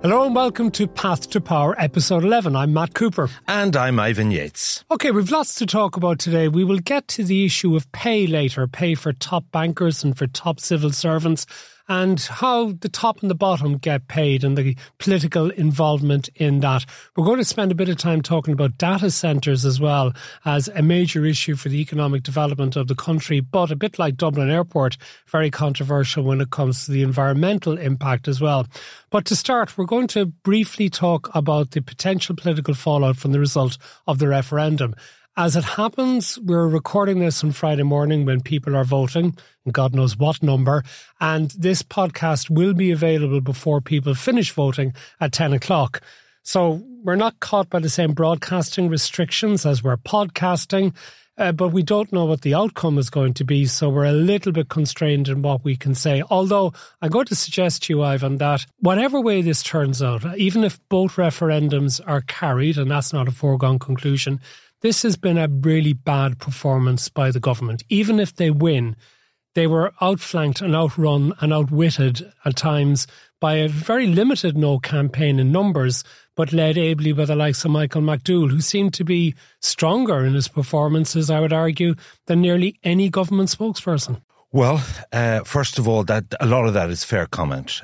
Hello and welcome to Path to Power, episode 11. I'm Matt Cooper. And I'm Ivan Yates. Okay, we've lots to talk about today. We will get to the issue of pay later, pay for top bankers and for top civil servants, and how the top and the bottom get paid and the political involvement in that. We're going to spend a bit of time talking about data centres as well as a major issue for the economic development of the country, but a bit like Dublin Airport, very controversial when it comes to the environmental impact as well. But to start, we're going to briefly talk about the potential political fallout from the result of the referendum. As it happens, we're recording this on Friday morning when people are voting, and God knows what number, and this podcast will be available before people finish voting at 10 o'clock. So we're not caught by the same broadcasting restrictions as we're podcasting, but we don't know what the outcome is going to be, so we're a little bit constrained in what we can say. Although I'm going to suggest to you, Ivan, that whatever way this turns out, even if both referendums are carried, and that's not a foregone conclusion, this has been a really bad performance by the government. Even if they win, they were outflanked and outrun and outwitted at times by a very limited No campaign in numbers, but led ably by the likes of Michael McDowell, who seemed to be stronger in his performances, I would argue, than nearly any government spokesperson. Well, first of all, that a lot of that is fair comment.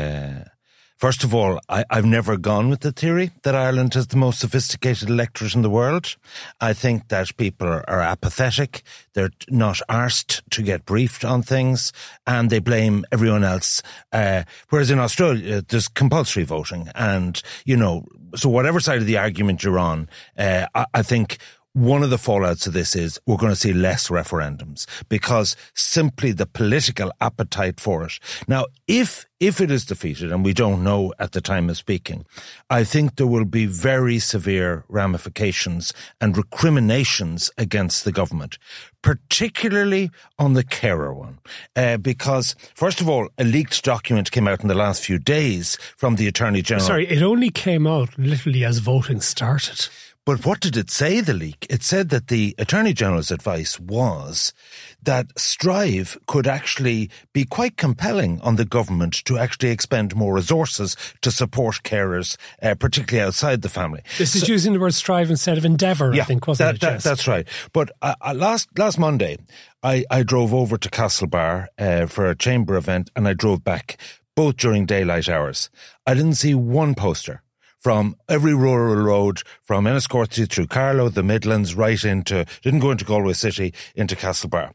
First of all, I've never gone with the theory that Ireland has the most sophisticated electorate in the world. I think that people are apathetic. They're not arsed to get briefed on things, and they blame everyone else. Whereas in Australia, there's compulsory voting. And, you know, so whatever side of the argument you're on, I think one of the fallouts of this is we're going to see less referendums because simply the political appetite for it. Now, if it is defeated, and we don't know at the time of speaking, I think there will be very severe ramifications and recriminations against the government, particularly on the carer one. Because, first of all, a leaked document came out in the last few days from the Attorney General. Sorry, it only came out literally as voting started. But what did it say, the leak? It said that the Attorney General's advice was that Strive could actually be quite compelling on the government to actually expend more resources to support carers, particularly outside the family. This is using the word Strive instead of Endeavour, I think, wasn't it? That's right. But last Monday, I drove over to Castlebar for a chamber event, and I drove back, both during daylight hours. I didn't see one poster from every rural road, from Enniscorthy through Carlow, the Midlands, right into, didn't go into Galway City, into Castlebar.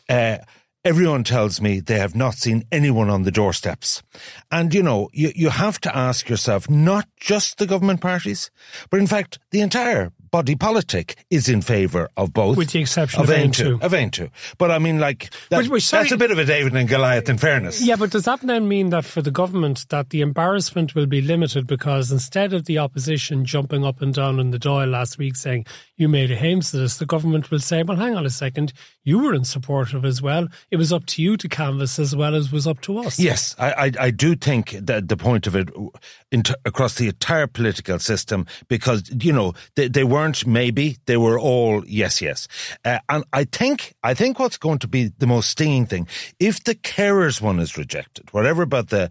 Everyone tells me they have not seen anyone on the doorsteps. And, you know, you have to ask yourself, not just the government parties, but in fact, the entire body politic is in favour of both. With the exception of Aontú. Of Aontú. But I mean, like, that's a bit of a David and Goliath, in fairness. Yeah, but does that then mean that for the government that the embarrassment will be limited because instead of the opposition jumping up and down in the Dáil last week saying, you made a hames to this, the government will say, well, hang on a second, you were in support of as well. It was up to you to canvass as well as was up to us. Yes, I do think that the point of it across the entire political system, because, you know, they weren't maybe, they were all yes. And I think what's going to be the most stinging thing, if the carers one is rejected, whatever about the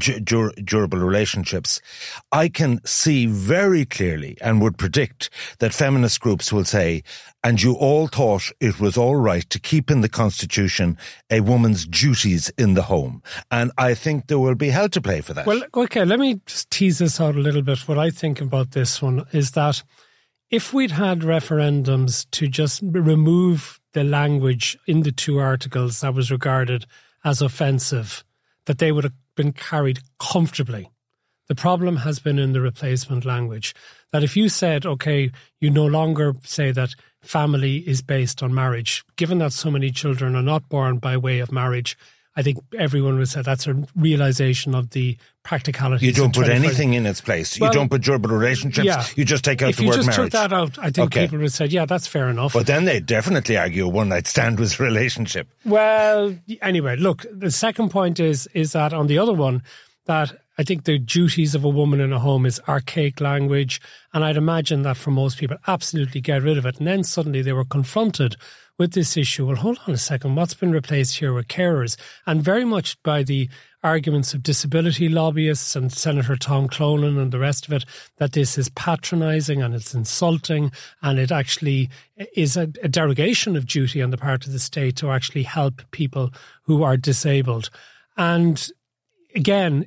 durable relationships, I can see very clearly and would predict that feminist groups will say, and you all thought it was all right to keep in the Constitution a woman's duties in the home. And I think there will be hell to play for that. Well, okay, let me just tease this out a little bit. What I think about this one is that if we'd had referendums to just remove the language in the two articles that was regarded as offensive, that they would have been carried comfortably. The problem has been in the replacement language. That if you said, okay, you no longer say that family is based on marriage, given that so many children are not born by way of marriage, I think everyone would say that's a realisation of the practicality. You don't put anything in its place. Well, you don't put durable relationships. Yeah. You just take out the word marriage. If you just took that out, I think people would say, yeah, that's fair enough. But then they'd definitely argue a one-night stand was a relationship. Well, anyway, look, the second point is that on the other one, that I think the duties of a woman in a home is archaic language, and I'd imagine that for most people, absolutely get rid of it. And then suddenly they were confronted with this issue. Well, hold on a second, what's been replaced here with carers? And very much by the arguments of disability lobbyists and Senator Tom Clonan and the rest of it, that this is patronising and it's insulting and it actually is a derogation of duty on the part of the state to actually help people who are disabled. And again,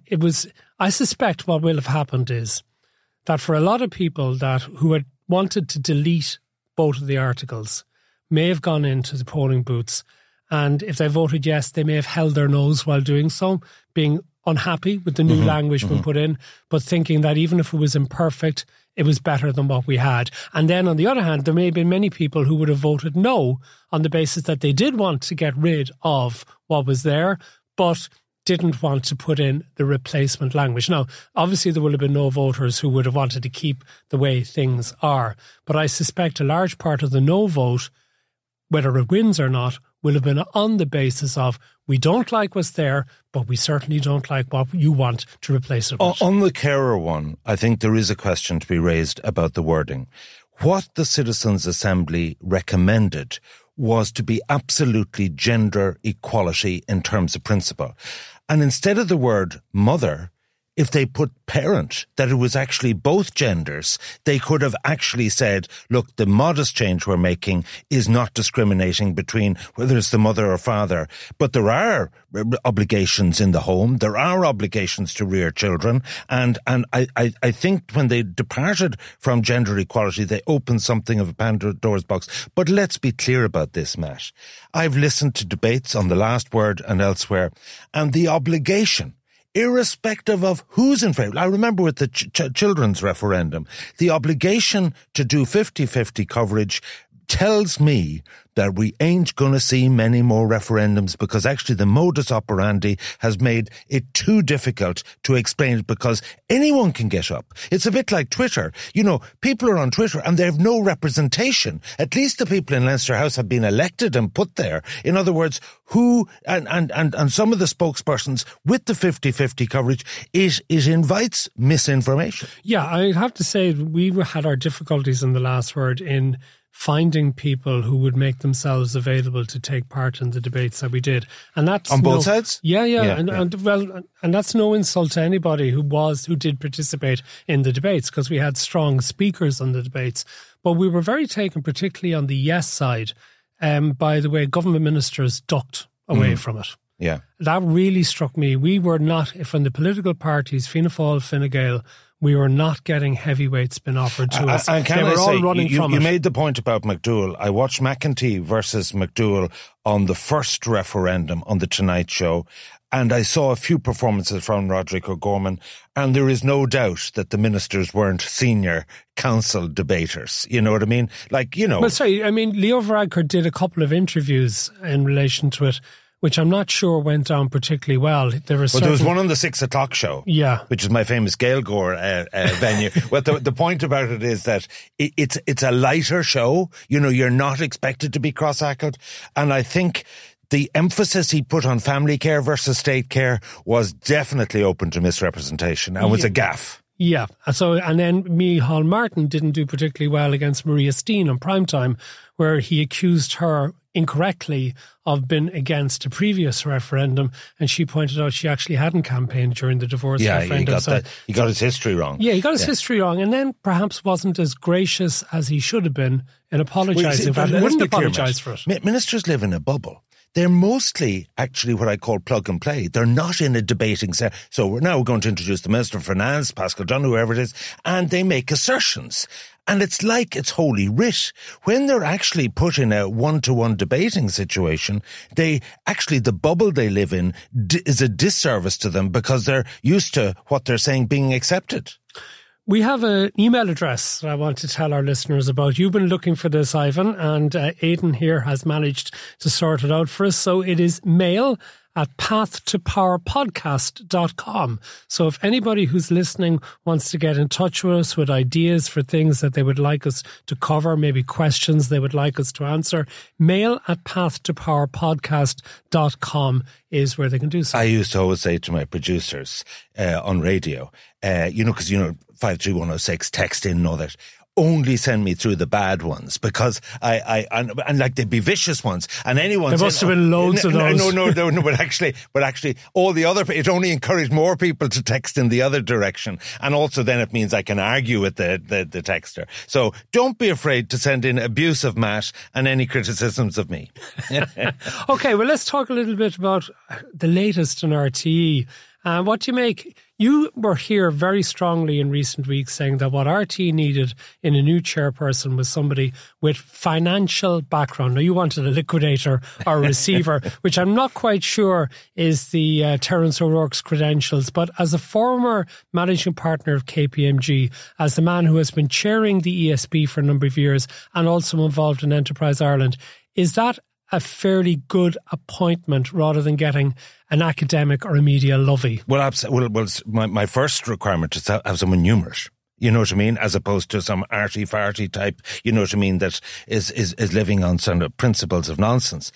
I suspect what will have happened is that for a lot of people who had wanted to delete both of the articles may have gone into the polling booths, and if they voted yes, they may have held their nose while doing so, being unhappy with the new language being put in, but thinking that even if it was imperfect, it was better than what we had. And then on the other hand, there may have been many people who would have voted no on the basis that they did want to get rid of what was there, but didn't want to put in the replacement language. Now, obviously there will have been no voters who would have wanted to keep the way things are, but I suspect a large part of the no vote, whether it wins or not, will have been on the basis of we don't like what's there, but we certainly don't like what you want to replace it with. On the carer one, I think there is a question to be raised about the wording. What the Citizens' Assembly recommended was to be absolutely gender equality in terms of principle. And instead of the word mother, if they put parent, that it was actually both genders, they could have actually said, look, the modest change we're making is not discriminating between whether it's the mother or father. But there are obligations in the home. There are obligations to rear children. And I think when they departed from gender equality, they opened something of a Pandora's box. But let's be clear about this, Matt. I've listened to debates on The Last Word and elsewhere, and the obligation, irrespective of who's in favour. I remember with the children's referendum, the obligation to do 50-50 coverage tells me that we ain't going to see many more referendums, because actually the modus operandi has made it too difficult to explain it, because anyone can get up. It's a bit like Twitter. You know, people are on Twitter and they have no representation. At least the people in Leinster House have been elected and put there. In other words, who, and some of the spokespersons with the 50-50 coverage, it invites misinformation. Yeah, I have to say we had our difficulties in The Last Word in finding people who would make themselves available to take part in the debates that we did. And that's on both sides? Yeah. And that's no insult to anybody who did participate in the debates, because we had strong speakers on the debates. But we were very taken, particularly on the yes side, by the way government ministers ducked away from it. Yeah. That really struck me. We were not, from the political parties, Fianna Fáil, Fine Gael, we were not getting heavyweights been offered to us. And they were all running from it. You made the point about McDowell. I watched McEntee versus McDowell on the first referendum on The Tonight Show, and I saw a few performances from Roderick O'Gorman, and there is no doubt that the ministers weren't senior council debaters. You know what I mean? Like, you know. Well, sorry, I mean, Leo Varadkar did a couple of interviews in relation to it, which I'm not sure went down particularly well. There was one on the 6 o'clock show, which is my famous Gaelgore venue. Well, the point about it is that it's a lighter show. You know, you're not expected to be cross-ackled. And I think the emphasis he put on family care versus state care was definitely open to misrepresentation and was a gaffe. Yeah. And then Micheál Martin didn't do particularly well against Maria Steen on primetime, where he accused her incorrectly of being against a previous referendum, and she pointed out she actually hadn't campaigned during the divorce referendum. He got his history wrong. Yeah, he got his history wrong, and then perhaps wasn't as gracious as he should have been in apologising. He wouldn't apologise for it. Ministers live in a bubble. They're mostly actually what I call plug and play. They're not in a debating set. So we're now going to introduce the Minister of Finance, Pascal Donoghue, whoever it is, and they make assertions. And it's like it's holy writ. When they're actually put in a one-to-one debating situation, the bubble they live in is a disservice to them, because they're used to what they're saying being accepted. We have an email address that I want to tell our listeners about. You've been looking for this, Ivan, and Aidan here has managed to sort it out for us. So it is mail@pathtopowerpodcast.com. So if anybody who's listening wants to get in touch with us with ideas for things that they would like us to cover, maybe questions they would like us to answer, mail@pathtopowerpodcast.com is where they can do so. I used to always say to my producers on radio, because 53106, text in and all that, only send me through the bad ones, because and like they'd be vicious ones, and anyone there must have been loads of those. No, but actually all the other, it only encouraged more people to text in the other direction, and also then it means I can argue with the texter. So don't be afraid to send in abuse of Matt and any criticisms of me. Okay, well, let's talk a little bit about the latest in RTE. What do you make? You were here very strongly in recent weeks saying that what RTE needed in a new chairperson was somebody with financial background. Now, you wanted a liquidator or a receiver, which I'm not quite sure is the Terence O'Rourke's credentials. But as a former managing partner of KPMG, as the man who has been chairing the ESB for a number of years and also involved in Enterprise Ireland, is that a fairly good appointment rather than getting an academic or a media lovey? Well, my first requirement is to have someone numerate. You know what I mean? As opposed to some arty-farty type, you know what I mean, that is living on some principles of nonsense.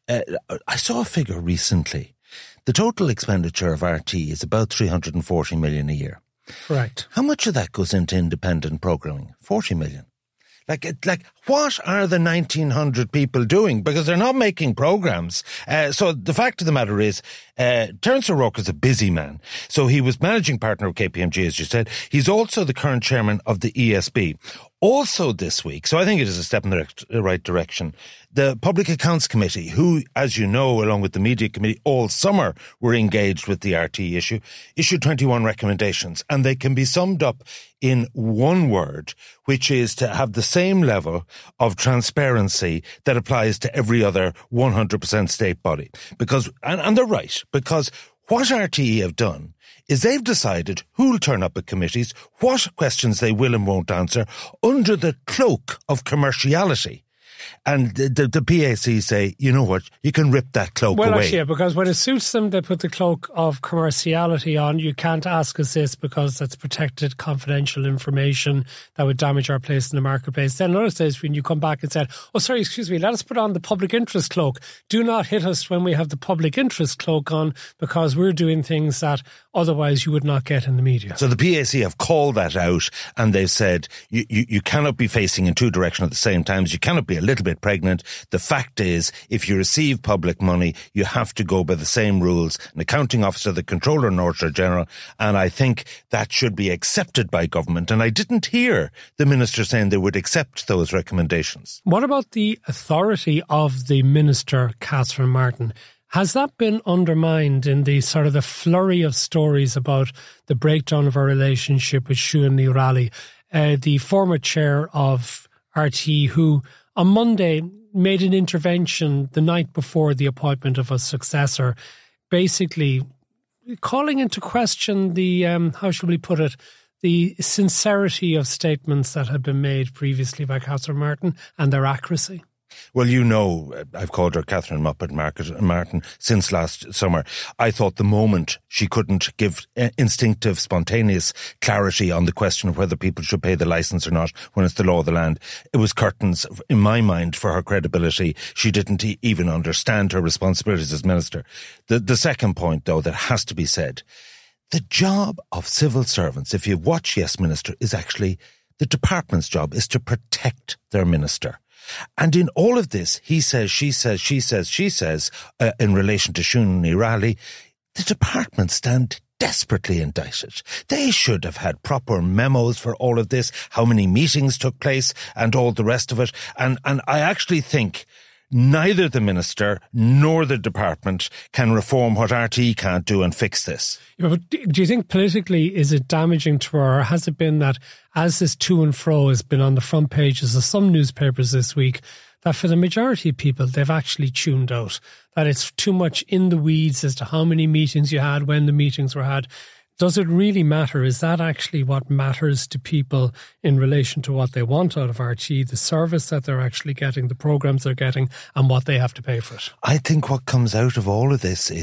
I saw a figure recently. The total expenditure of RTE is about 340 million a year. Right. How much of that goes into independent programming? 40 million. Like, what are the 1,900 people doing? Because they're not making programs. So the fact of the matter is, Terence O'Rourke is a busy man. So he was managing partner of KPMG, as you said. He's also the current chairman of the ESB. Also this week, so I think it is a step in the right direction, the Public Accounts Committee, who, as you know, along with the Media Committee, all summer were engaged with the RTE issue, issued 21 recommendations, and they can be summed up in one word, which is to have the same level of transparency that applies to every other 100% state body. Because, and they're right, because what RTE have done is they've decided who'll turn up at committees, what questions they will and won't answer, under the cloak of commerciality. And the PAC say, you know what, you can rip that cloak away. Well, actually, yeah, because when it suits them, they put the cloak of commerciality on. You can't ask us this because that's protected, confidential information that would damage our place in the marketplace. Then other days when you come back and said, oh, sorry, excuse me, let us put on the public interest cloak. Do not hit us when we have the public interest cloak on, because we're doing things that otherwise you would not get in the media. So the PAC have called that out, and they've said you cannot be facing in two directions at the same time. You cannot be a little bit pregnant. The fact is, if you receive public money, you have to go by the same rules. An accounting officer, the Controller and Auditor General, and I think that should be accepted by government. And I didn't hear the Minister saying they would accept those recommendations. What about the authority of the Minister, Catherine Martin? Has that been undermined in the sort of the flurry of stories about the breakdown of our relationship with Siún Ní Raghallaigh, the former chair of RTE, who on Monday made an intervention the night before the appointment of a successor, basically calling into question the, how shall we put it, the sincerity of statements that had been made previously by Catherine Martin and their accuracy? Well, you know, I've called her Catherine Muppet Martin since last summer. I thought the moment she couldn't give instinctive, spontaneous clarity on the question of whether people should pay the licence or not when it's the law of the land, it was curtains, in my mind, for her credibility. She didn't even understand her responsibilities as minister. The second point, though, that has to be said, the job of civil servants, if you watch Yes Minister, is actually the department's job is to protect their minister. And in all of this, he says, she says, she says, she says, in relation to Siún Ní Raghallaigh, the department stand desperately indicted. They should have had proper memos for all of this, how many meetings took place and all the rest of it. And I actually think neither the minister nor the department can reform what RTE can't do and fix this. Yeah, but do you think politically is it damaging to her, or has it been that as this to and fro has been on the front pages of some newspapers this week, that for the majority of people they've actually tuned out, that it's too much in the weeds as to how many meetings you had, when the meetings were had? Does it really matter? Is that actually what matters to people in relation to what they want out of RTE, the service that they're actually getting, the programmes they're getting, and what they have to pay for it? I think what comes out of all of this is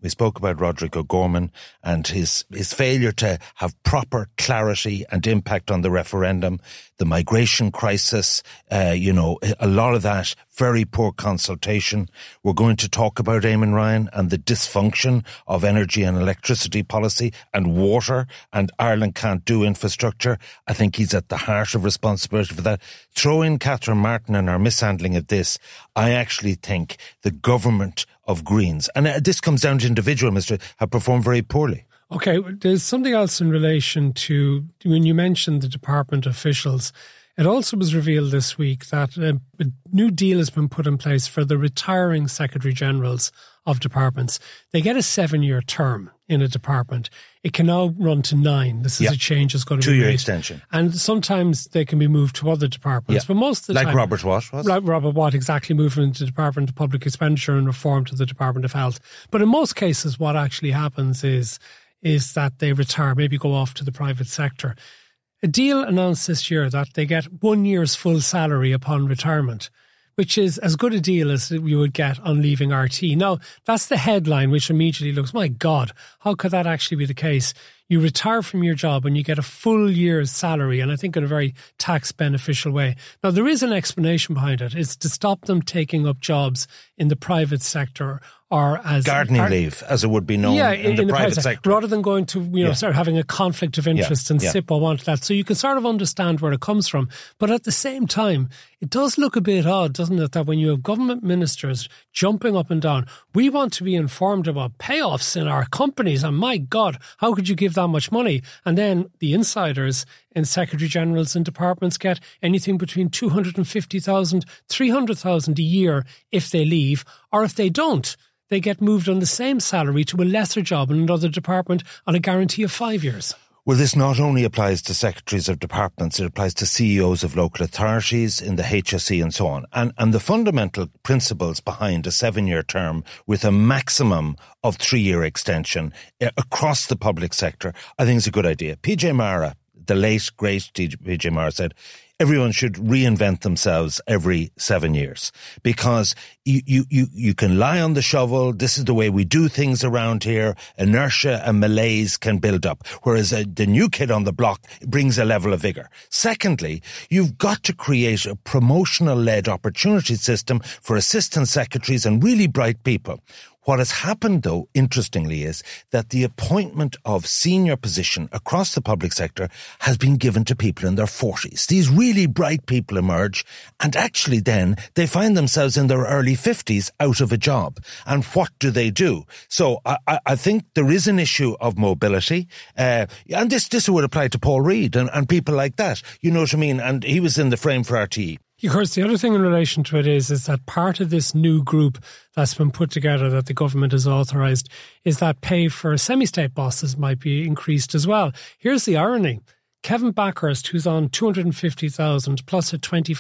We spoke about Roderick O'Gorman and his failure to have proper clarity and impact on the referendum, the migration crisis, a lot of that, very poor consultation. We're going to talk about Eamon Ryan and the dysfunction of energy and electricity policy and water, and Ireland can't do infrastructure. I think he's at the heart of responsibility for that. Throw in Catherine Martin and our mishandling of this. I actually think the government of Greens, and this comes down to individual ministers, have performed very poorly. Okay, there's something else in relation to, when you mentioned the department officials, it also was revealed this week that a new deal has been put in place for the retiring Secretary-Generals of departments. They get a 7-year term in a department. It can now run to 9. This is a change that's going to be made. 2-year extension. And sometimes they can be moved to other departments. But most of the time... Like Robert Watt was? Like Robert Watt, exactly, moved into the Department of Public Expenditure and reform to the Department of Health. But in most cases, what actually happens is that they retire, maybe go off to the private sector. A deal announced this year that they get 1 year's full salary upon retirement, which is as good a deal as you would get on leaving RT. Now, that's the headline, which immediately looks, my God, how could that actually be the case? You retire from your job and you get a full year's salary, and I think in a very tax beneficial way. Now, there is an explanation behind it. It's to stop them taking up jobs in the private sector or as gardening leave, as it would be known in the private sector, rather than going to start having a conflict of interest and SIPO want that. So you can sort of understand where it comes from, but at the same time, it does look a bit odd, doesn't it, that when you have government ministers jumping up and down, we want to be informed about payoffs in our companies, and my God, how could you give that much money? And then the insiders in Secretary-Generals and departments get anything between 250,000, 300,000 a year if they leave, or if they don't, they get moved on the same salary to a lesser job in another department on a guarantee of 5 years. Well, this not only applies to secretaries of departments, it applies to CEOs of local authorities in the HSE and so on. And the fundamental principles behind a 7-year term with a maximum of 3-year extension across the public sector, I think is a good idea. PJ Mara, the late, great PJ Mara, said everyone should reinvent themselves every 7 years, because you can lie on the shovel. This is the way we do things around here. Inertia and malaise can build up, whereas the new kid on the block brings a level of vigor. Secondly, you've got to create a promotional-led opportunity system for assistant secretaries and really bright people. What has happened, though, interestingly, is that the appointment of senior position across the public sector has been given to people in their 40s. These really bright people emerge, and actually then they find themselves in their early 50s out of a job. And what do they do? So I think there is an issue of mobility, and this would apply to Paul Reid and people like that. You know what I mean? And he was in the frame for RTE. Of course, the other thing in relation to it is that part of this new group that's been put together that the government has authorised is that pay for semi-state bosses might be increased as well. Here's the irony. Kevin Backhurst, who's on 250,000 plus a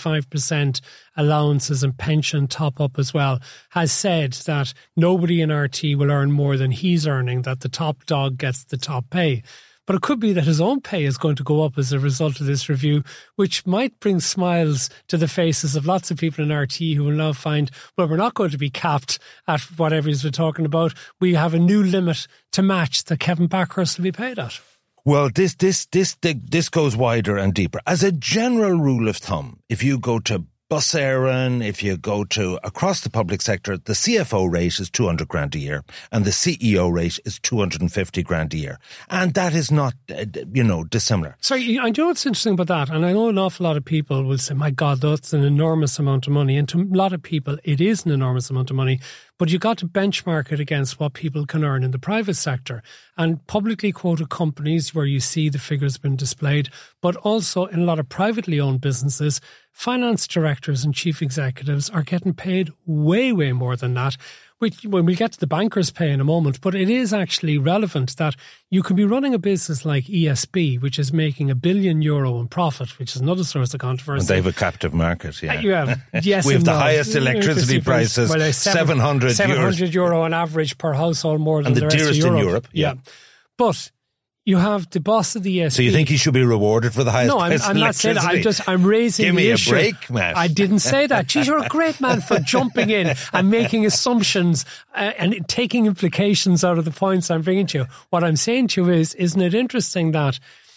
25% allowances and pension top-up as well, has said that nobody in RT will earn more than he's earning, that the top dog gets the top pay. But it could be that his own pay is going to go up as a result of this review, which might bring smiles to the faces of lots of people in RT who will now find, well, we're not going to be capped at whatever he's been talking about. We have a new limit to match that Kevin Backhurst will be paid at. Well, this goes wider and deeper. As a general rule of thumb, if you go to Bus Éireann, if you go to across the public sector, the CFO rate is 200 grand a year and the CEO rate is 250 grand a year. And that is not, dissimilar. Sorry, I know what's interesting about that. And I know an awful lot of people will say, my God, that's an enormous amount of money. And to a lot of people, it is an enormous amount of money. But you've got to benchmark it against what people can earn in the private sector. And publicly quoted companies where you see the figures been displayed, but also in a lot of privately owned businesses, finance directors and chief executives are getting paid way, way more than that. When we get to the bankers' pay in a moment, but it is actually relevant that you can be running a business like ESB, which is making €1 billion in profit, which is another source of controversy. And they have a captive market, yeah. You have, yes, we have the highest electricity prices, well, €700 on average per household, more than and the rest dearest of in Europe. Yeah. But You have the boss of the ESB. So you think he should be rewarded for the highest price I'm not saying that. I'm raising the issue. Give me a break, Matt. I didn't say that. Geez, you're a great man for jumping in and making assumptions and taking implications out of the points I'm bringing to you. What I'm saying to you is, isn't it interesting that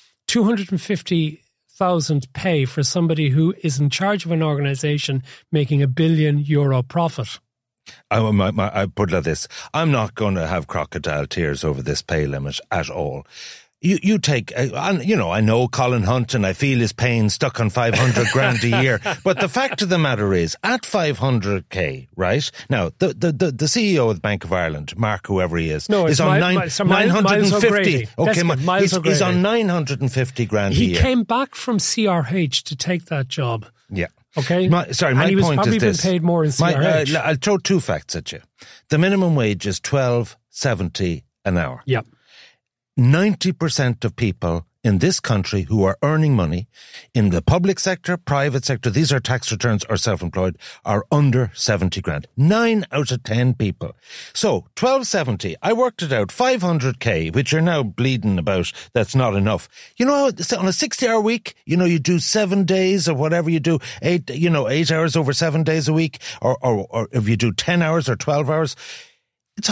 250,000 pay for somebody who is in charge of an organisation making €1 billion profit? I put it like this. I'm not going to have crocodile tears over this pay limit at all. You take, I know Colin Hunt and I feel his pain stuck on 500 grand a year. But the fact of the matter is, at 500k, right? Now, the CEO of the Bank of Ireland, Mark, whoever he is on 950. Okay, he's on 950 grand a year. He came back from CRH to take that job. Yeah. Okay. My point is this. And he was probably been paid more in CRH. I'll throw two facts at you. The minimum wage is $12.70 an hour. Yep. 90% of people in this country who are earning money in the public sector, private sector, these are tax returns or self-employed, are under 70 grand. 9 out of 10 people. So, 1270, I worked it out, 500k, which you're now bleeding about, that's not enough. You know, on a 60-hour week, you do 7 days or whatever you do, 8 hours over 7 days a week, or if you do 10 hours or 12 hours, it's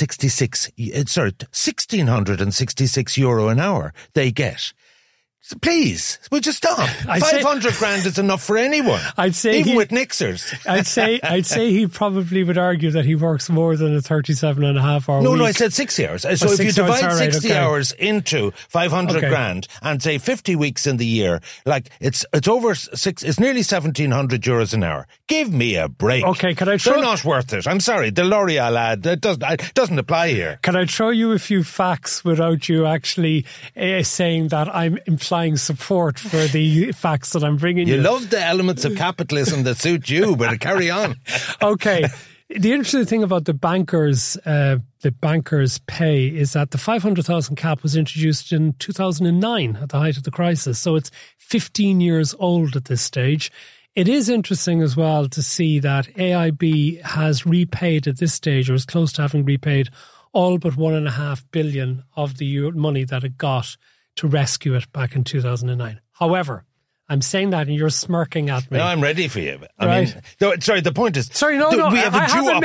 1,666 euro an hour they get. So please, would you stop? 500 grand is enough for anyone. I'd say even with Nixers. I'd say he probably would argue that he works more than a 37.5 hour week. No, I said 60 hours. So if you divide 60 hours into 500 grand and say 50 weeks in the year, like it's over it's nearly 1,700 euros an hour. Give me a break. Okay, can I throw? They're not worth it. I'm sorry, the L'Oreal ad doesn't apply here. Can I throw you a few facts without you actually saying that I'm implying support for the facts that I'm bringing you? You love the elements of capitalism that suit you, but carry on. Okay. The interesting thing about the bankers' pay is that the 500,000 cap was introduced in 2009 at the height of the crisis. So it's 15 years old at this stage. It is interesting as well to see that AIB has repaid at this stage, or is close to having repaid, all but 1.5 billion of the money that it got to rescue it back in 2009. However, I'm saying that and you're smirking at me. No, I'm ready for you. The point is... We have a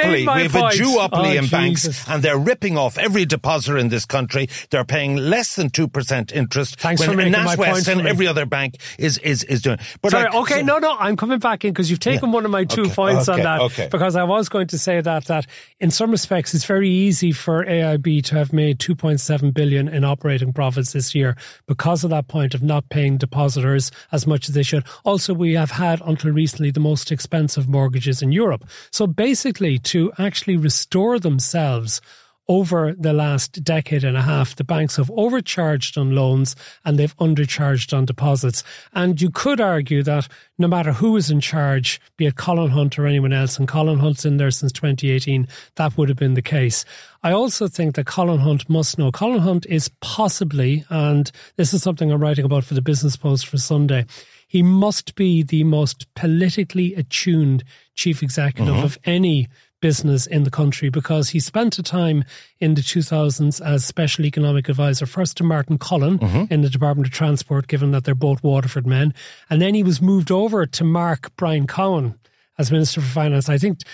duopoly in banks, Jesus. And they're ripping off every depositor in this country. They're paying less than 2% interest. Thanks for making my point and every other bank is doing. But I'm coming back in because you've taken one of my 2 points on that. Okay. Because I was going to say that in some respects it's very easy for AIB to have made 2.7 billion in operating profits this year because of that point of not paying depositors as much as they should. Also, we have had until recently the most expensive mortgages in Europe. So basically, to actually restore themselves over the last decade and a half, the banks have overcharged on loans and they've undercharged on deposits. And you could argue that no matter who is in charge, be it Colin Hunt or anyone else, and Colin Hunt's in there since 2018, that would have been the case. I also think that Colin Hunt must know. Colin Hunt is possibly, and this is something I'm writing about for the Business Post for Sunday, he must be the most politically attuned chief executive of any business in the country, because he spent a time in the 2000s as special economic advisor, first to Martin Cullen in the Department of Transport, given that they're both Waterford men. And then he was moved over to Brian Cowen as Minister for Finance. I think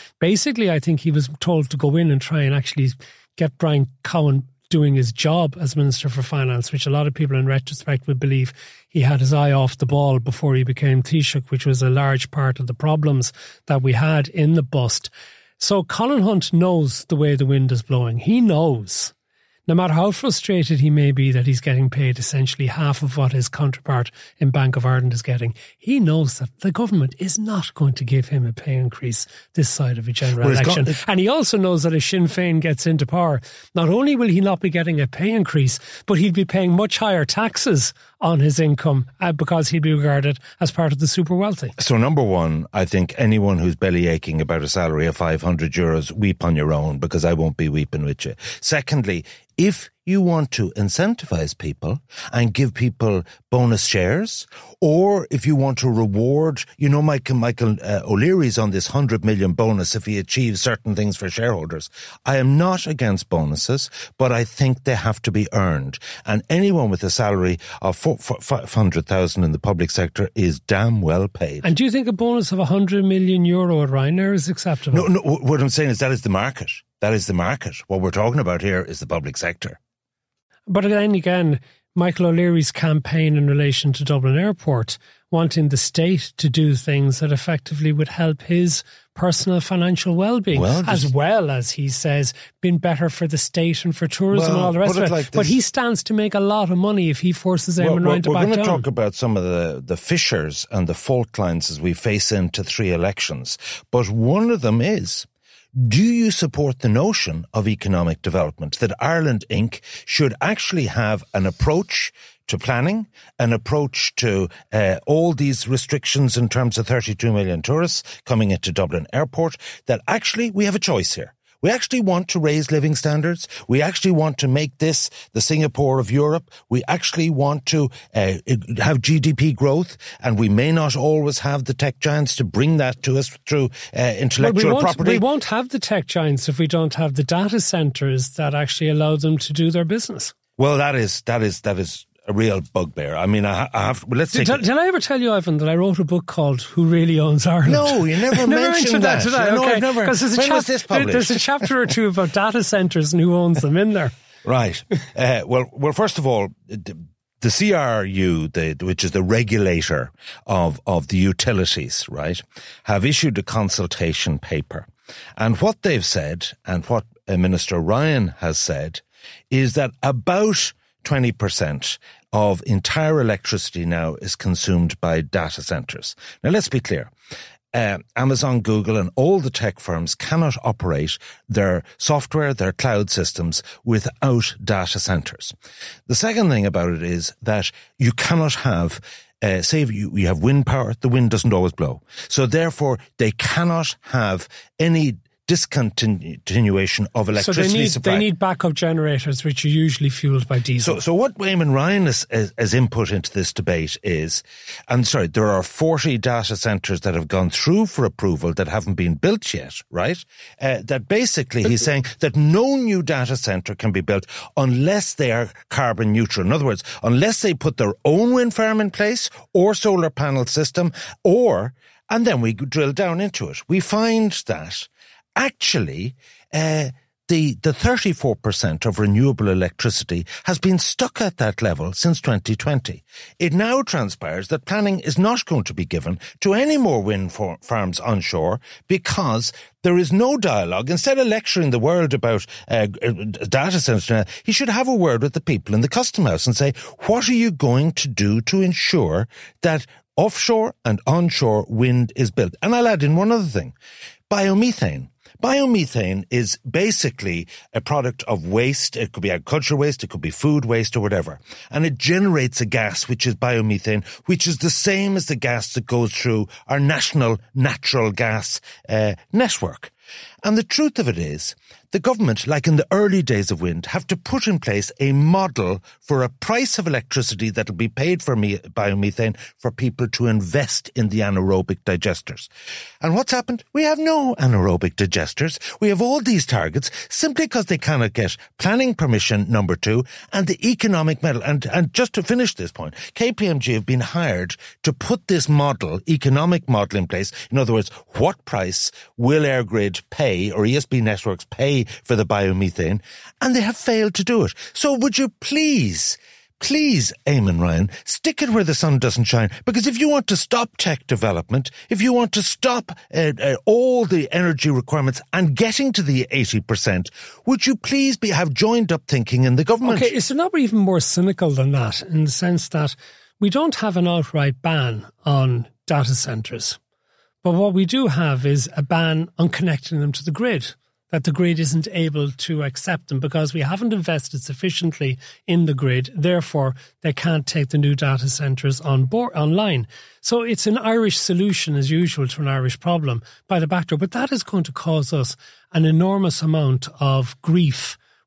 he was told to go in and try and actually get Brian Cowen doing his job as Minister for Finance, which a lot of people in retrospect would believe he had his eye off the ball before he became Taoiseach, which was a large part of the problems that we had in the bust. So Colin Hunt knows the way the wind is blowing. He knows, no matter how frustrated he may be that he's getting paid essentially half of what his counterpart in Bank of Ireland is getting, he knows that the government is not going to give him a pay increase this side of a general election. And he also knows that if Sinn Féin gets into power, not only will he not be getting a pay increase, but he'll be paying much higher taxes on his income because he'd be regarded as part of the super wealthy. So number one, I think anyone who's belly aching about a salary of 500 euros, weep on your own, because I won't be weeping with you. Secondly, if you want to incentivize people and give people bonus shares, or if you want to reward, Michael O'Leary's on this 100 million bonus if he achieves certain things for shareholders. I am not against bonuses, but I think they have to be earned. And anyone with a salary of 500,000 in the public sector is damn well paid. And do you think a bonus of €100 million at Ryanair is acceptable? No, what I'm saying is that is the market. That is the market. What we're talking about here is the public sector. But then again, Michael O'Leary's campaign in relation to Dublin Airport, wanting the state to do things that effectively would help his personal financial well-being, as well as, he says, been better for the state and for tourism and all the rest of it. But he stands to make a lot of money if he forces Eamon Ryan to back down. We're going to talk about some of the fissures and the fault lines as we face into 3 elections. But one of them is, do you support the notion of economic development, that Ireland Inc. should actually have an approach to planning, an approach to all these restrictions in terms of 32 million tourists coming into Dublin Airport, that actually we have a choice here? We actually want to raise living standards. We actually want to make this the Singapore of Europe. We actually want to have GDP growth, and we may not always have the tech giants to bring that to us through intellectual property. We won't have the tech giants if we don't have the data centres that actually allow them to do their business. Well, that is a real bugbear. I mean, Did I ever tell you, Ivan, that I wrote a book called Who Really Owns Ireland? No, you never mentioned that. No, I've never. Because this published? There's a chapter or two about data centres and who owns them in there. Right. Well, first of all, the CRU, which is the regulator of the utilities, right, have issued a consultation paper. And what they've said, and what Minister Ryan has said, is that about 20% of entire electricity now is consumed by data centres. Now, let's be clear. Amazon, Google and all the tech firms cannot operate their software, their cloud systems without data centres. The second thing about it is that you cannot have say you have wind power, the wind doesn't always blow. So therefore, they cannot have any discontinuation of electricity supply. They need backup generators, which are usually fueled by diesel. So what Eamon Ryan has input into this debate is, there are 40 data centres that have gone through for approval that haven't been built yet, right? That basically he's saying that no new data centre can be built unless they are carbon neutral. In other words, unless they put their own wind farm in place or solar panel system, and then we drill down into it. We find that actually, the 34% of renewable electricity has been stuck at that level since 2020. It now transpires that planning is not going to be given to any more wind farms onshore because there is no dialogue. Instead of lecturing the world about data centers, he should have a word with the people in the Custom House and say, what are you going to do to ensure that offshore and onshore wind is built? And I'll add in one other thing. Biomethane. Biomethane is basically a product of waste. It could be agricultural waste, it could be food waste or whatever. And it generates a gas, which is biomethane, which is the same as the gas that goes through our national natural gas network. And the truth of it is, the government, like in the early days of wind, have to put in place a model for a price of electricity that will be paid for biomethane for people to invest in the anaerobic digesters. And what's happened? We have no anaerobic digesters. We have all these targets simply because they cannot get planning permission, number 2, and the economic model. And just to finish this point, KPMG have been hired to put this model, economic model in place. In other words, what price will EirGrid pay or ESB Networks pay for the biomethane, and they have failed to do it. So would you please, Eamon Ryan, stick it where the sun doesn't shine, because if you want to stop tech development, if you want to stop all the energy requirements and getting to the 80%, would you please have joined up thinking in the government? Okay, is there not even more cynical than that, in the sense that we don't have an outright ban on data centres, but what we do have is a ban on connecting them to the grid, that the grid isn't able to accept them because we haven't invested sufficiently in the grid. Therefore, they can't take the new data centres on board online. So it's an Irish solution, as usual, to an Irish problem by the back door. But that is going to cause us an enormous amount of grief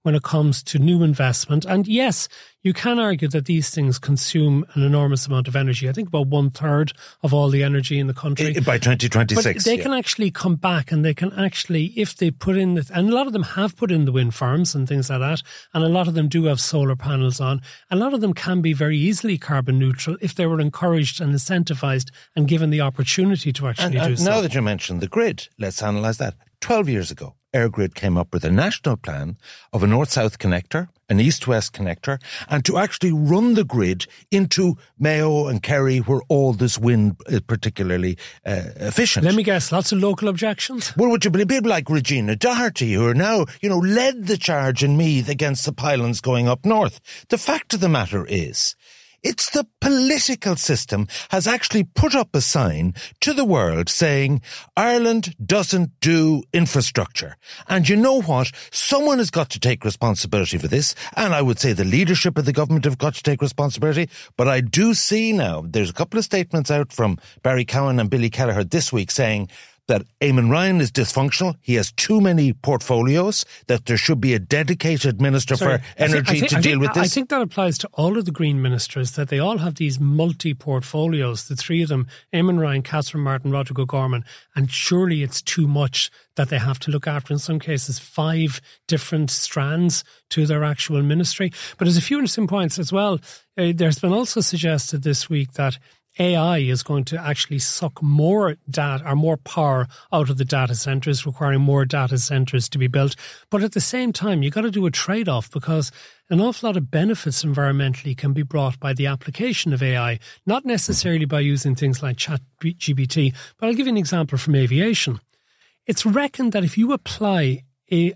when it comes to new investment. And yes, you can argue that these things consume an enormous amount of energy. I think about 1/3 of all the energy in the country. By 2026. But they can actually come back, and they can actually, if they put in, and a lot of them have put in the wind farms and things like that, and a lot of them do have solar panels on. A lot of them can be very easily carbon neutral if they were encouraged and incentivized and given the opportunity to actually do so. Now that you mentioned the grid, let's analyse that. 12 years ago, EirGrid came up with a national plan of a north-south connector, an east-west connector, and to actually run the grid into Mayo and Kerry, where all this wind is particularly efficient. Let me guess, lots of local objections? Well, would you believe people like Regina Doherty, who are now, led the charge in Meath against the pylons going up north? The fact of the matter is, it's the political system has actually put up a sign to the world saying Ireland doesn't do infrastructure. And you know what? Someone has got to take responsibility for this. And I would say the leadership of the government have got to take responsibility. But I do see now, there's a couple of statements out from Barry Cowan and Billy Kelleher this week saying that Eamon Ryan is dysfunctional. He has too many portfolios, that there should be a dedicated minister for energy to deal with this. I think that applies to all of the Green ministers, that they all have these multi-portfolios, the three of them, Eamon Ryan, Catherine Martin, Roderick O'Gorman, and surely it's too much that they have to look after, in some cases, 5 different strands to their actual ministry. But there's a few interesting points as well. There's been also suggested this week that AI is going to actually suck more data or more power out of the data centres, requiring more data centres to be built. But at the same time, you've got to do a trade-off, because an awful lot of benefits environmentally can be brought by the application of AI, not necessarily by using things like ChatGPT. But I'll give you an example from aviation. It's reckoned that if you apply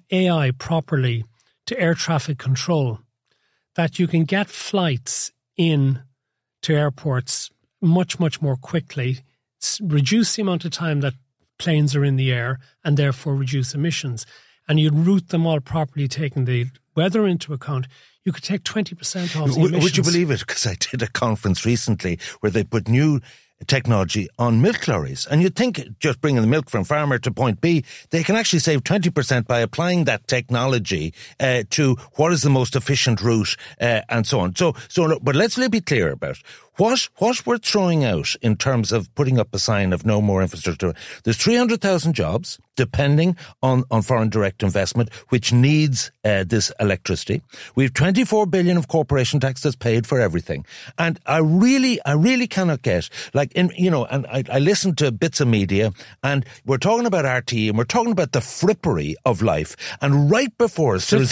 AI properly to air traffic control, that you can get flights in to airports much, much more quickly, reduce the amount of time that planes are in the air, and therefore reduce emissions. And you'd route them all properly, taking the weather into account. You could take 20% off the emissions. Would you believe it? Because I did a conference recently where they put new technology on milk lorries. And you'd think just bringing the milk from farmer to point B, they can actually save 20% by applying that technology to what is the most efficient route and so on. But let's be clear about what we're throwing out in terms of putting up a sign of no more infrastructure. There's 300,000 jobs, depending on foreign direct investment, which needs this electricity. We have 24 billion of corporation tax that's paid for everything. And I really cannot get, and I listen to bits of media, and we're talking about RTE, and we're talking about the frippery of life. And right before us, there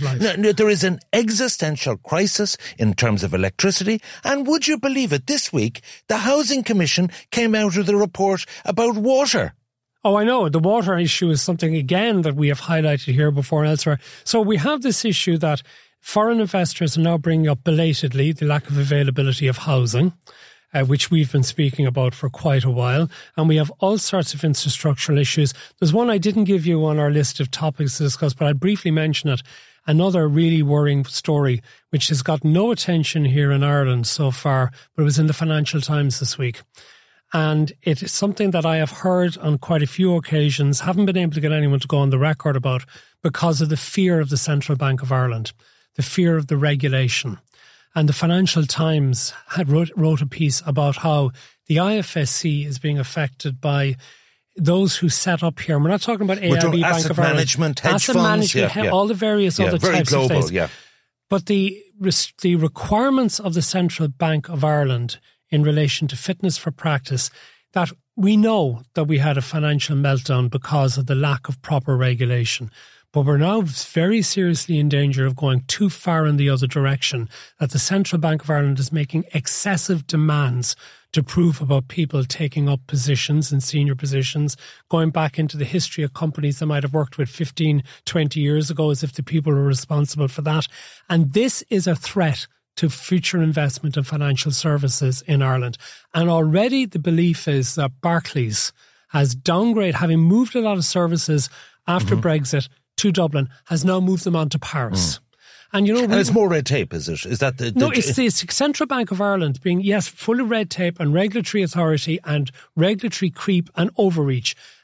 is an existential crisis in terms of electricity. And would you believe it, this week, the Housing Commission came out with a report about water. Oh, I know. The water issue is something, again, that we have highlighted here before and elsewhere. So we have this issue that foreign investors are now bringing up belatedly the lack of availability of housing, which we've been speaking about for quite a while. And we have all sorts of infrastructural issues. There's one I didn't give you on our list of topics to discuss, but I'll briefly mention it. Another really worrying story, which has got no attention here in Ireland so far, but it was in the Financial Times this week. And it is something that I have heard on quite a few occasions, haven't been able to get anyone to go on the record about, because of the fear of the Central Bank of Ireland, the fear of the regulation. And the Financial Times had wrote a piece about how the IFSC is being affected by those who set up here. We're not talking about AIB, Bank of Ireland. Management, hedge funds, all the various other types global, of things. But the requirements of the Central Bank of Ireland in relation to fitness for practice, that we know that we had a financial meltdown because of the lack of proper regulation. But we're now very seriously in danger of going too far in the other direction, that the Central Bank of Ireland is making excessive demands to prove about people taking up positions and senior positions, going back into the history of companies they might have worked with 15, 20 years ago, as if the people were responsible for that. And this is a threat to future investment in financial services in Ireland. And already the belief is that Barclays has downgraded, having moved a lot of services after Brexit to Dublin, has now moved them on to Paris. And and it's more red tape, is it? Is that it's the Central Bank of Ireland being, yes, full of red tape and regulatory authority and regulatory creep and overreach.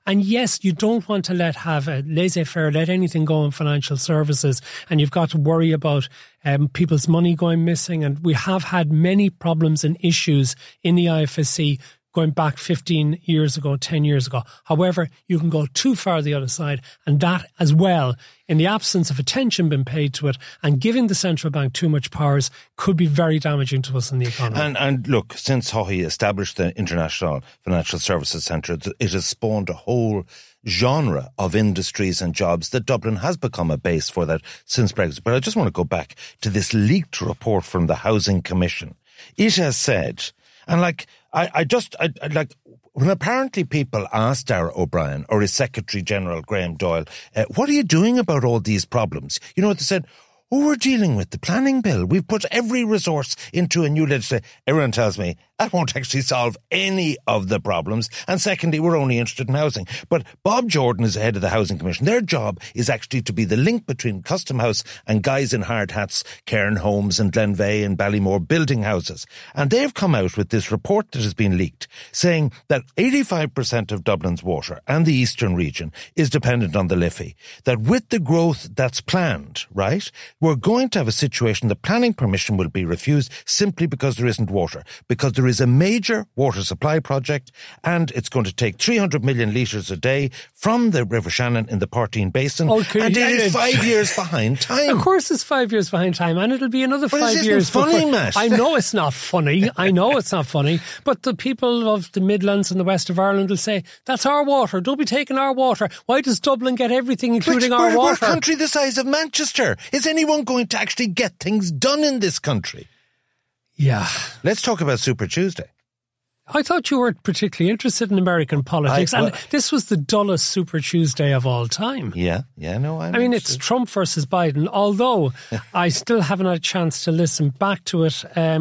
And yes, you don't want to have a laissez-faire, let anything go in financial services, and you've got to worry about people's money going missing. And we have had many problems and issues in the IFSC going back 15 years ago, 10 years ago. However, you can go too far the other side, and that as well, in the absence of attention being paid to it and giving the central bank too much powers, could be very damaging to us in the economy. And look, since Haughey established the International Financial Services Centre, it has spawned a whole genre of industries and jobs that Dublin has become a base for that since Brexit. But I just want to go back to this leaked report from the Housing Commission. It has said, and when apparently people asked Darragh O'Brien or his Secretary General Graham Doyle, what are you doing about all these problems? You know what they said? Oh, we're dealing with the planning bill. We've put every resource into a new legislation. Everyone tells me that won't actually solve any of the problems. And secondly, we're only interested in housing. But Bob Jordan is the head of the Housing Commission. Their job is actually to be the link between Custom House and guys in hard hats, Cairn Homes and Glenveigh and Ballymore building houses. And they've come out with this report that has been leaked saying that 85% of Dublin's water and the eastern region is dependent on the Liffey. That with the growth that's planned, right, we're going to have a situation the planning permission will be refused simply because there isn't water. Because there is a major water supply project and it's going to take 300 million litres a day from the River Shannon in the Portine Basin. Okay, and it is 5 years behind time. Of course it's 5 years behind time, and it'll be another 5 years. Funny, Matt. I know it's not funny. But the people of the Midlands and the west of Ireland will say, that's our water. Don't be taking our water. Why does Dublin get everything, including our water? We're a country the size of Manchester. Is anyone going to actually get things done in this country? Yeah. Let's talk about Super Tuesday. I thought you weren't particularly interested in American politics, and this was the dullest Super Tuesday of all time. Yeah, no, I mean, it's Trump versus Biden, although I still haven't had a chance to listen back to it.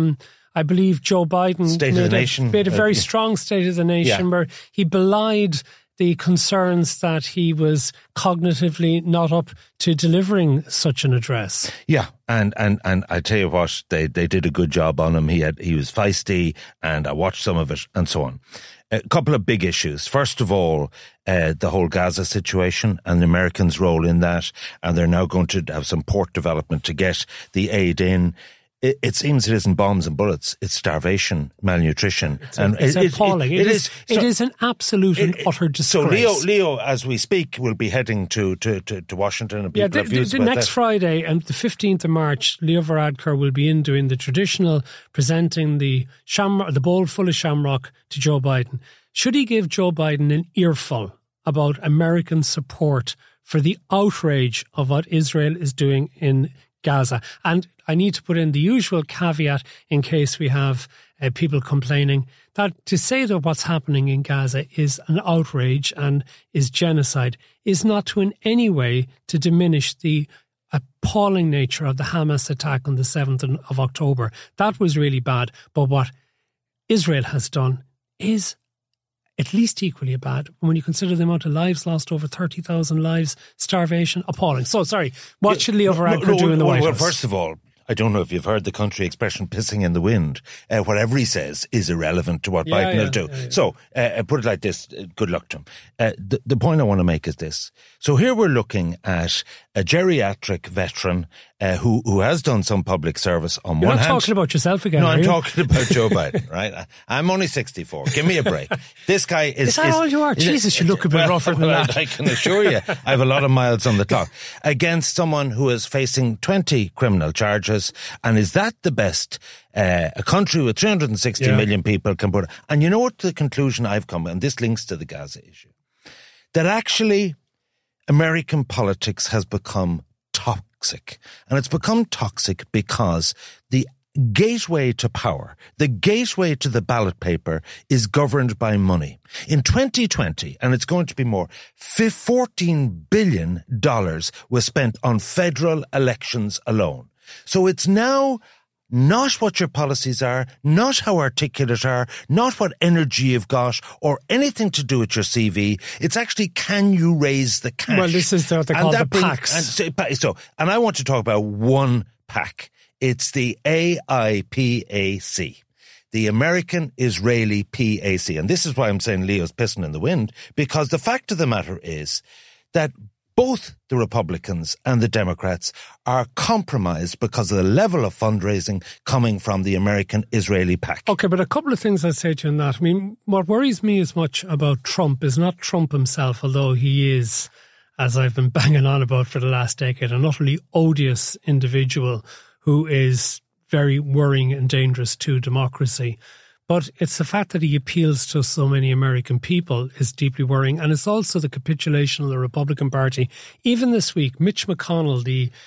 I believe Joe Biden made a very strong State of the Nation where he belied the concerns that he was cognitively not up to delivering such an address. Yeah, and I tell you what, they did a good job on him. He was feisty, and I watched some of it, and so on. A couple of big issues. First of all, the whole Gaza situation and the Americans' role in that, and they're now going to have some port development to get the aid in. It seems it isn't bombs and bullets. It's starvation, malnutrition. It's appalling. It is an absolute and utter disgrace. So Leo, as we speak, will be heading to Washington. And people have views the about next that. Friday, the 15th of March, Leo Varadkar will be in doing the traditional, presenting the bowl full of shamrock to Joe Biden. Should he give Joe Biden an earful about American support for the outrage of what Israel is doing in Gaza? And I need to put in the usual caveat in case we have people complaining that to say that what's happening in Gaza is an outrage and is genocide is not to in any way to diminish the appalling nature of the Hamas attack on the 7th of October. That was really bad. But what Israel has done is at least equally bad when you consider the amount of lives lost, over 30,000 lives, starvation, appalling. So, sorry, what should Leo Varadkar do in the White House? Well, first of all, I don't know if you've heard the country expression pissing in the wind. Whatever he says is irrelevant to what Biden will do. Yeah. So, put it like this, good luck to him. The point I want to make is this. So here we're looking at a geriatric veteran who has done some public service on one hand. You're not talking about yourself again, No, are I'm you? talking about Joe Biden, right? I'm only 64. Give me a break. This guy is... Is that all you are? Jesus, you look a bit rougher than that. I can assure you, I have a lot of miles on the clock. Against someone who is facing 20 criminal charges. And is that the best a country with 360 million people can put? And you know what the conclusion I've come, and this links to the Gaza issue, that actually American politics has become toxic. And it's become toxic because the gateway to power, the gateway to the ballot paper is governed by money. In 2020, and it's going to be more, $14 billion was spent on federal elections alone. So it's now not what your policies are, not how articulate are, not what energy you've got, or anything to do with your CV. It's actually, can you raise the cash? Well, this is what they call the PACs. And I want to talk about one PAC. It's the AIPAC. the American-Israeli PAC. And this is why I'm saying Leo's pissing in the wind, because the fact of the matter is that both the Republicans and the Democrats are compromised because of the level of fundraising coming from the American-Israeli PAC. Okay, but a couple of things I'd say to you on that. I mean, what worries me as much about Trump is not Trump himself, although he is, as I've been banging on about for the last decade, an utterly odious individual who is very worrying and dangerous to democracy. But it's the fact that he appeals to so many American people is deeply worrying. And it's also the capitulation of the Republican Party. Even this week, Mitch McConnell,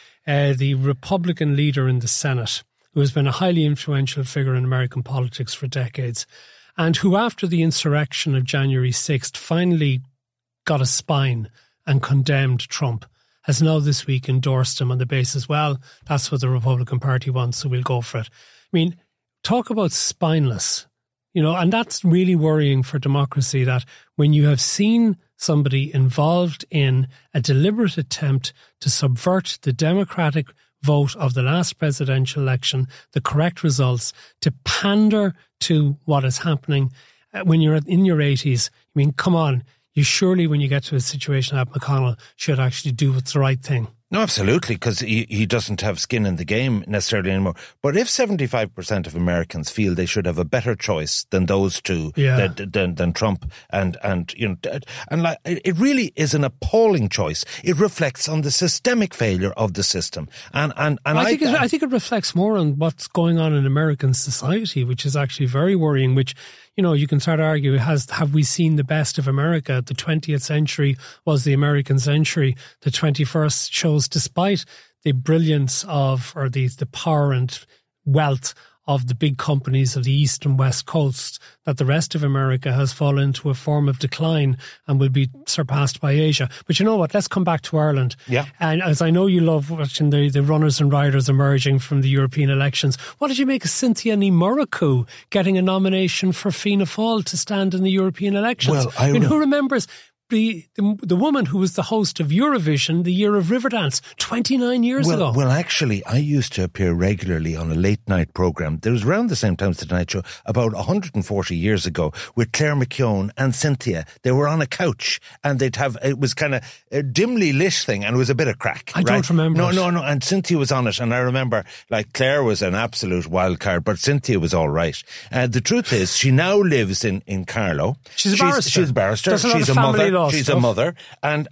the Republican leader in the Senate, who has been a highly influential figure in American politics for decades, and who after the insurrection of January 6th finally got a spine and condemned Trump, has now this week endorsed him on the basis, well, that's what the Republican Party wants, so we'll go for it. I mean, talk about spineless, and that's really worrying for democracy, that when you have seen somebody involved in a deliberate attempt to subvert the democratic vote of the last presidential election, the correct results, to pander to what is happening when you're in your 80s, I mean, come on, you surely, when you get to a situation like McConnell, should actually do what's the right thing. No, absolutely, because he doesn't have skin in the game necessarily anymore. But if 75% of Americans feel they should have a better choice than those two, than Trump, and like, it really is an appalling choice. It reflects on the systemic failure of the system, and I think it reflects more on what's going on in American society, which is actually very worrying. Which, you can start to argue, have we seen the best of America? The 20th century was the American century. The 21st shows, despite the brilliance of, or the power and wealth of the big companies of the East and West Coasts, that the rest of America has fallen into a form of decline and will be surpassed by Asia. But you know what? Let's come back to Ireland. Yeah. And as I know you love watching the runners and riders emerging from the European elections, what did you make of Cynthia Ní Murchú getting a nomination for Fianna Fáil to stand in the European elections? Well, I mean, who remembers the woman who was the host of Eurovision, the year of Riverdance, 29 years ago? Well, actually, I used to appear regularly on a late night programme. There was around the same time as the Tonight Show, about 140 years ago, with Claire McKeown and Cynthia. They were on a couch, and it was kind of a dimly lit thing, and it was a bit of crack. I don't remember. No, and Cynthia was on it, and I remember, like, Claire was an absolute wild card, but Cynthia was all right. The truth is, she now lives in Carlow. She's a barrister. She's a barrister. She's a mother. She's a mother, and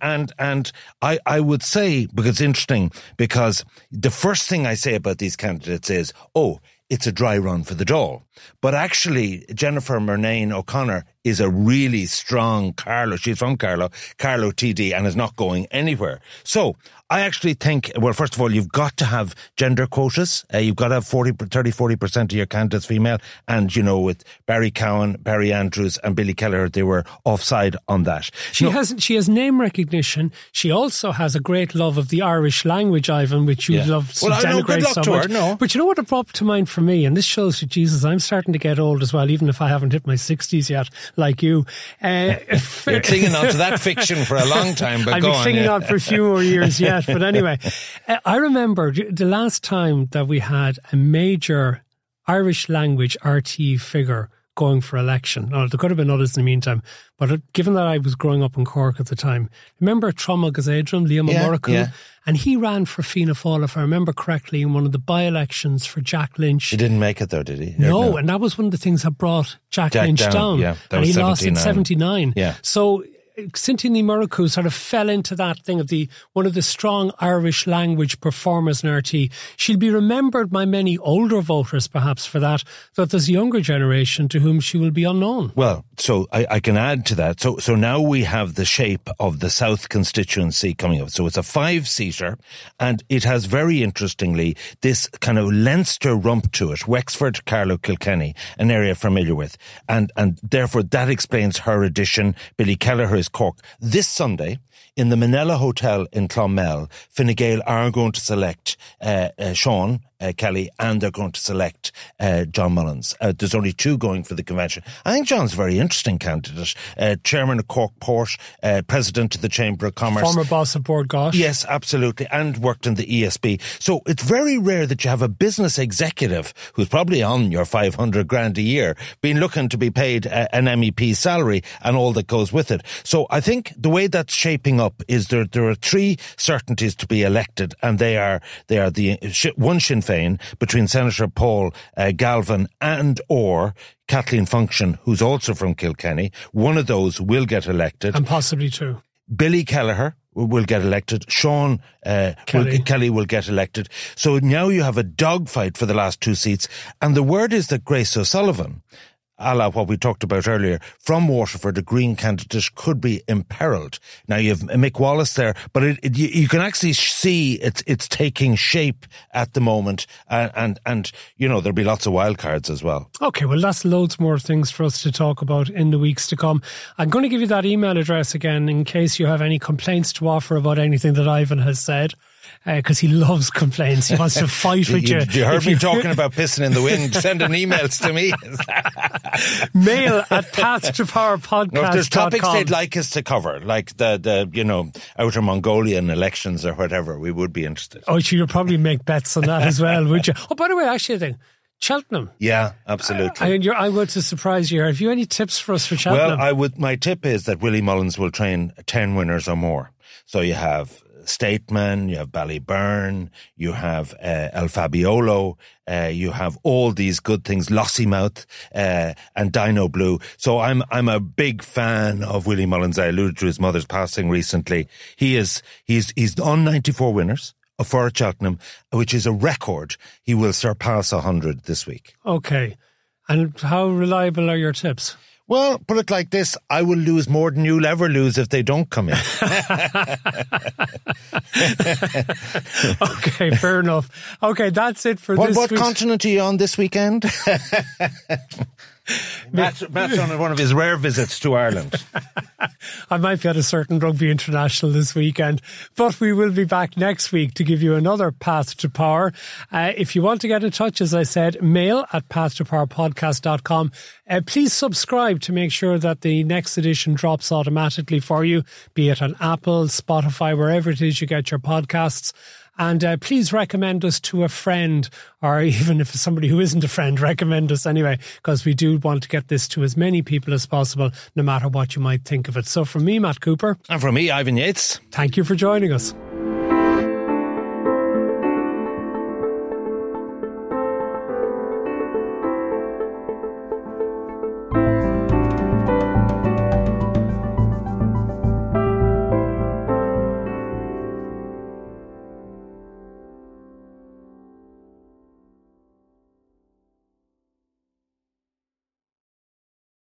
I would say, because it's interesting, because the first thing I say about these candidates is, it's a dry run for the Dáil. But actually, Jennifer Murnane O'Connor is a really strong Carlow. She's from Carlow TD, and is not going anywhere. So I actually think, well, first of all, you've got to have gender quotas. You've got to have 30-40% of your candidates female. And, with Barry Cowan, Barry Andrews and Billy Kelleher, they were offside on that. She has name recognition. She also has a great love of the Irish language, Ivan, which you love to denigrate so much. No. But you know what it brought to mind for me? And this shows you, Jesus, I'm starting to get old as well, even if I haven't hit my 60s yet, like you. You're clinging on to that fiction for a long time, but go on. I'll be clinging on for a few more years yet. But anyway, I remember the last time that we had a major Irish language RT figure going for election. Now, there could have been others in the meantime, but given that I was growing up in Cork at the time, remember Troma Gazedrum, Liam Murchú? And he ran for Fianna Fáil, if I remember correctly, in one of the by-elections for Jack Lynch. He didn't make it though, did he? No, and that was one of the things that brought Jack Lynch down. Yeah, and he lost in 79. Yeah. So Cynthia Ní Murchú sort of fell into that thing of one of the strong Irish language performers in RT. She'll be remembered by many older voters perhaps for that, but there's a younger generation to whom she will be unknown. Well, so I can add to that. So now we have the shape of the South constituency coming up. So it's a 5-seater, and it has, very interestingly, this kind of Leinster rump to it. Wexford, Carlow, Kilkenny, an area familiar with. And therefore that explains her addition. Billy Kelleher is Cork. This Sunday, in the Manila Hotel in Clonmel, Fine Gael are going to select Sean Kelly, and they're going to select John Mullins. There's only 2 going for the convention. I think John's a very interesting candidate. Chairman of Cork Port, President of the Chamber of Commerce. Former boss of Bord Gáis. Yes, absolutely, and worked in the ESB. So it's very rare that you have a business executive who's probably on your 500 grand a year, been looking to be paid an MEP salary and all that goes with it. So I think the way that's shaping up is there are 3 certainties to be elected, and they are the one Sinn Féin between Senator Paul Galvin and or Kathleen Function, who's also from Kilkenny. One of those will get elected. And possibly 2. Billy Kelleher will get elected. Sean Kelly will get elected. So now you have a dogfight for the last 2 seats. And the word is that Grace O'Sullivan, a la what we talked about earlier, from Waterford, a Green candidate, could be imperilled. Now you have Mick Wallace there, but you can actually see it's taking shape at the moment, and there'll be lots of wild cards as well. Okay, well that's loads more things for us to talk about in the weeks to come. I'm going to give you that email address again in case you have any complaints to offer about anything that Ivan has said. Because he loves complaints. He wants to fight with you. You heard me talking about pissing in the wind, sending emails to me. Mail at path2powerpodcast.com. No, if there's topics they'd like us to cover, like the Outer Mongolian elections or whatever, we would be interested. Oh, you'd probably make bets on that as well, would you? Oh, by the way, actually, I think Cheltenham. Yeah, absolutely. I'm going to surprise you here. Have you any tips for us for Cheltenham? Well, my tip is that Willie Mullins will train 10 winners or more. So you have Stateman, you have Ballyburn, you have El Fabiolo, you have all these good things, Lossiemouth, and Dino Blue. So I'm a big fan of Willie Mullins. I alluded to his mother's passing recently. He's on 94 winners for Cheltenham, which is a record. He will surpass 100 this week. Okay. And how reliable are your tips? Well, put it like this, I will lose more than you'll ever lose if they don't come in. Okay, fair enough. Okay, that's it for this week. What continent are you on this weekend? Matt's on one of his rare visits to Ireland. I might be at a certain rugby international this weekend, but we will be back next week to give you another Path to Power. If you want to get in touch, as I said, mail at path2powerpodcast.com. Please subscribe to make sure that the next edition drops automatically for you, be it on Apple, Spotify, wherever it is you get your podcasts. And please recommend us to a friend, or even if it's somebody who isn't a friend, recommend us anyway, because we do want to get this to as many people as possible, no matter what you might think of it. So from me, Matt Cooper. And from me, Ivan Yates. Thank you for joining us.